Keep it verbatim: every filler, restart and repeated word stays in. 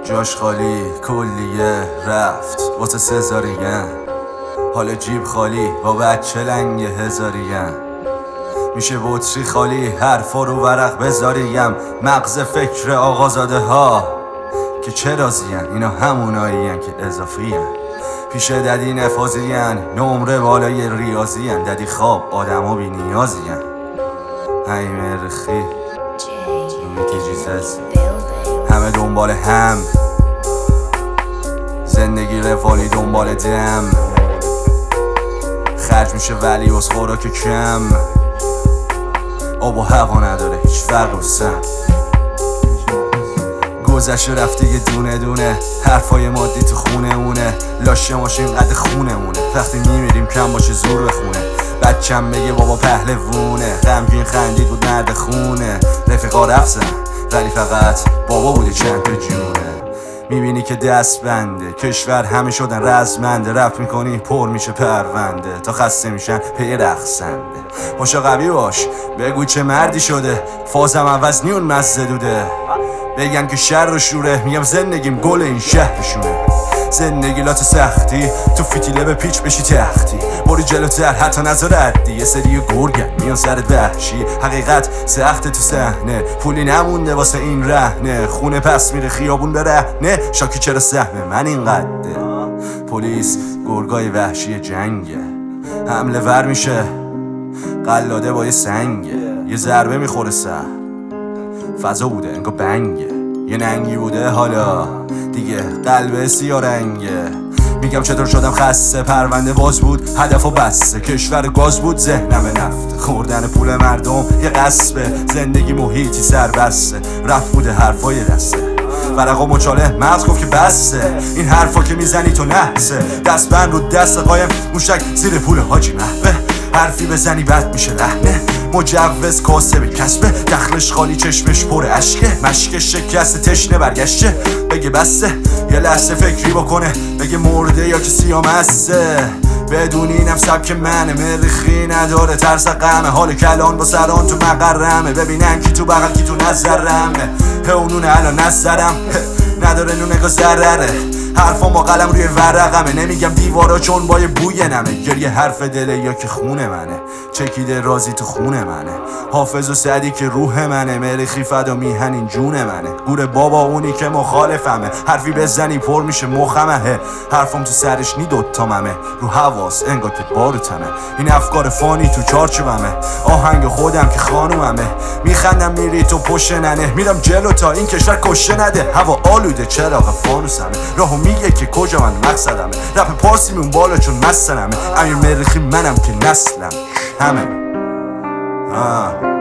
جاش خالی کلیه رفت واسه سزارین، حال جیب خالی با بچه لنگ هزاریم. میشه بطری خالی حرفا رو ورق بذاریم، مغز فکر آقازاده ها که چه راضین، اینا همونایین که اضافین. پیش ددی نفاذین، نمره بالای ریاضین، ددی خواب آدما بی نیازین. های مرخی روی جیزز همه دنبال هم، زندگی رفالی دنبال دم، خرج میشه ولی از خوراک کم، آب و هوا نداره هیچ فرق و سم. گذشته رفته یه دونه دونه، حرفای مادی تو خونه مونه، لاشه ماشین قد خونه مونه، وقتی میمیریم کم باشه زور بخونه. بچم بگه بابا پهلوونه، غمگین خندید بود مرد خونه، رفیقا رفتن ولی فقط بابا بودی چند تا جونه. میبینی که دست بنده کشور همه شدن رزمنده، رفت میکنی پر میشه پرونده تا خسته میشن پی رقصنده. باشا قوی باش بگو چه مردی شده، فازم عوض نیون مزه دوده. بگن که شر و شوره، میگم زندگیم گل این شهرشونه. زندگی لات سختی تو فیتیله به پیچ بشی تختی، بری جلوتر حتی نظر ردی، یه سری گرگن میان سرت وحشی. حقیقت سخته تو صحنه، پولی نمونده واسه این رهنه، خونه پس میره خیابون برهنه، شاکی چرا سهم من اینقدره. پلیس گرگای وحشی جنگه، حمله ور میشه قلاده با یه سنگه، یه ضربه میخوره سر فضا بوده انگار بنگه، یه ننگی بوده حالا دیگه قلب سیاه رنگه. میگم چطور شدم خسته، پرونده باز بود هدف و بسته، کشور گاز بود ذهنم نفت، خوردن پول مردم یه قصبه، زندگی محیطی سربسته، رفت بوده حرفای دسته، ورقا مچاله مغز گفت که بسته. این حرفا که میزنی تو نحسه، دست بند رو دست قایم موشک زیر پول حاجی محبه. حرفی بزنی بد میشه لحنه، مجوز کاسه به کسبه، دخلش خالی چشمش پر اشکه، مشک شکست تشنه برگشته. بگه بسته یه لحظه فکری بکنه، بگه مرده یا که سیامسته، بدون اینم سبک منه، مرخی نداره ترس غمه، حال کلان با سران تو مقرمه، ببینن کی تو بغل کی تو نظرمه، هونونه الان نظرم نداره نونگاه ضرره، حرفام با قلم روی ورقمه، نمیگم دیوارا چون با یه بوی نمه، گریه حرف دله یا که خونه منه، چکیده رازی تو خونه منه، حافظ و سعدی که روح منه، مرخی فدا میهن این جون منه، گور بابا اونی که مخالفمه، حرفی بزنی پر میشه مخمه، حرفم تو سرش نی دوتا ممه، رو حواس انگار که باروتمه، این افکار فانی تو چارچوبمه، آهنگ خودم که خانوممه، میخندم میری تو پشت ننه، میرم جلو تا این کشور کشه نده، هوا آلوده چراغ فانوسمه، راهو میگه که کجا من مقصدمه، رپ پارسی میون بالا چون مستنمه، امیر مرخی منم که نسلم همه آه.